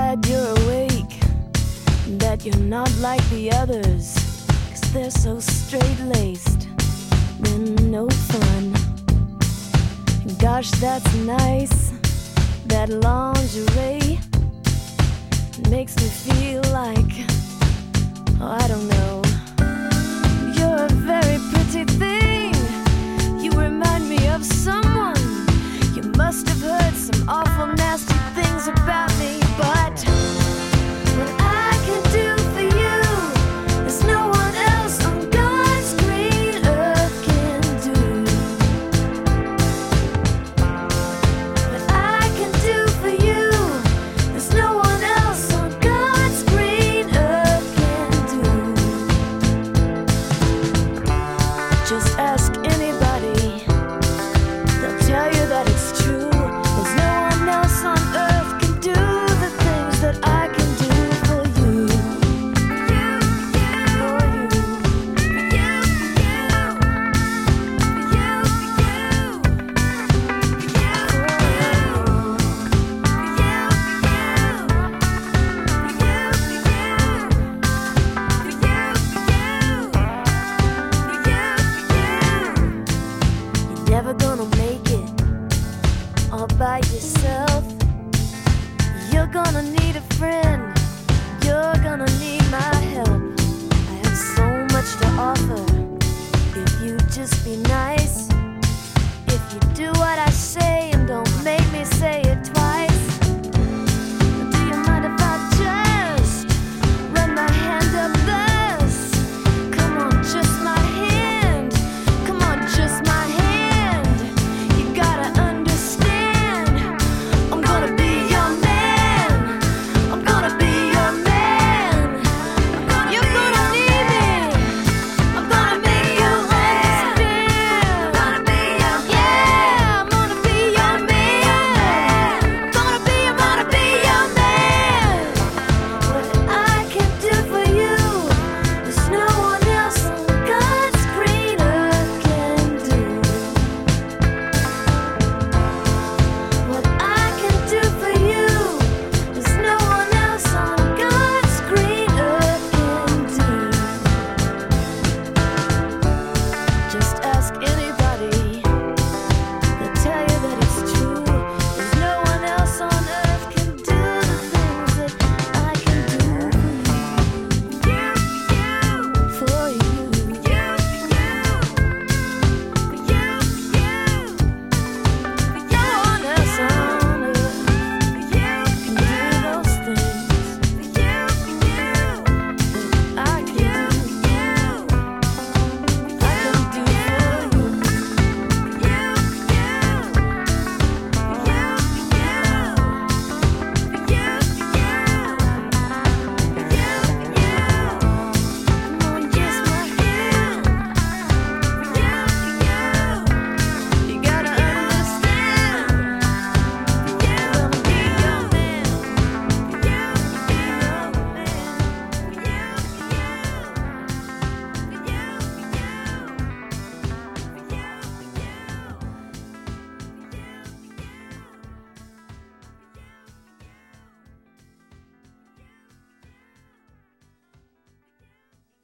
glad you're awake, that you're not like the others, 'cause they're so straight-laced, they're no fun. Gosh, that's nice, that lingerie makes me feel like, oh, I don't know. You're a very pretty thing, you remind me of someone. You must have heard some awful nasty things about me, but what I can do for you, there's no one else on God's green earth can do. What I can do for you, there's no one else on God's green earth can do. Just ask anybody, they'll tell you that it's true. There's no one else on earth can do the things that I can do for you. For you. You're never gonna make it all by yourself. You're gonna need a friend, you're gonna need my help. I have so much to offer if you just be nice.